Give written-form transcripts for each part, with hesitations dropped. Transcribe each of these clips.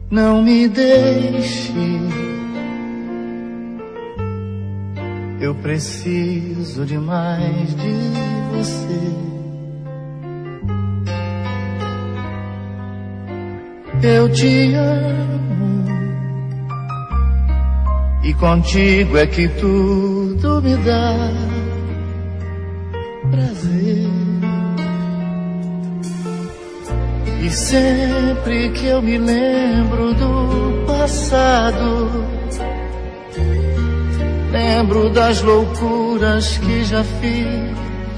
Não me deixe, eu preciso demais de você. Eu te amo e contigo é que tudo me dá prazer. E sempre que eu me lembro do passado, lembro das loucuras que já fiz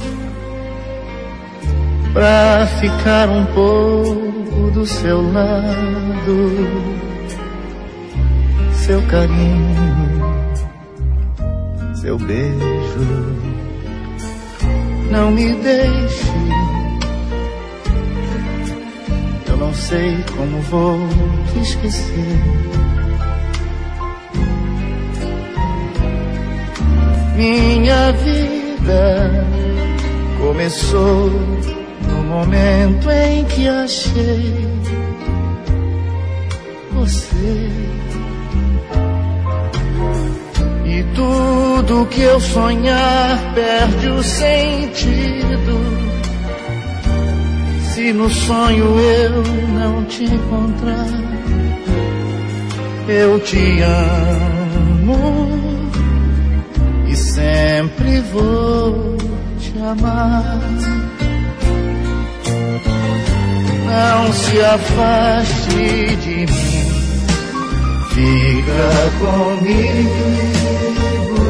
pra ficar um pouco do seu lado. Seu carinho, seu beijo, não me deixe. Eu não sei como vou te esquecer. Minha vida começou no momento em que achei você. E tudo que eu sonhar perde o sentido se no sonho eu não te encontrar. Eu te amo e sempre vou te amar. Não se afaste de mim, fica comigo.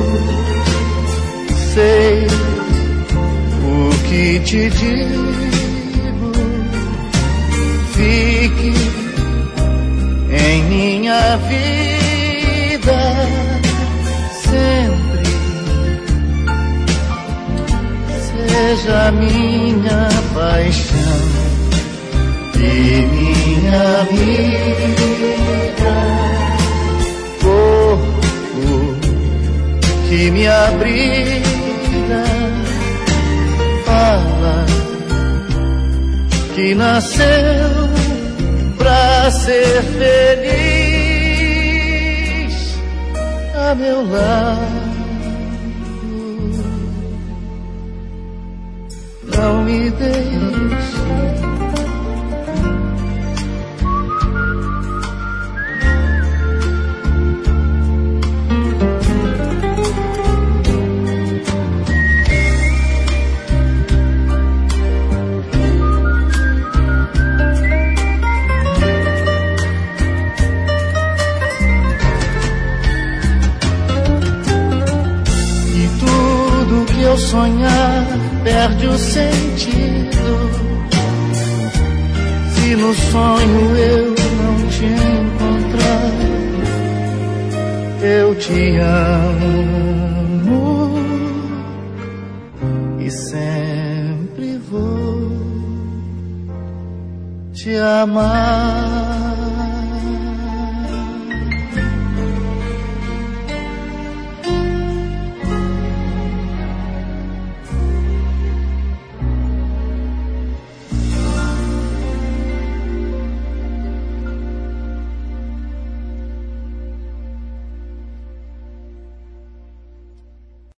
Sei o que te digo. Fique em minha vida sempre. Seja minha paixão e minha amiga. Corpo que me abriga, fala que nasceu pra ser feliz a meu lado. Não me deixe, eu sonhar perde o sentido se no sonho eu não te encontrar. Eu te amo e sempre vou te amar.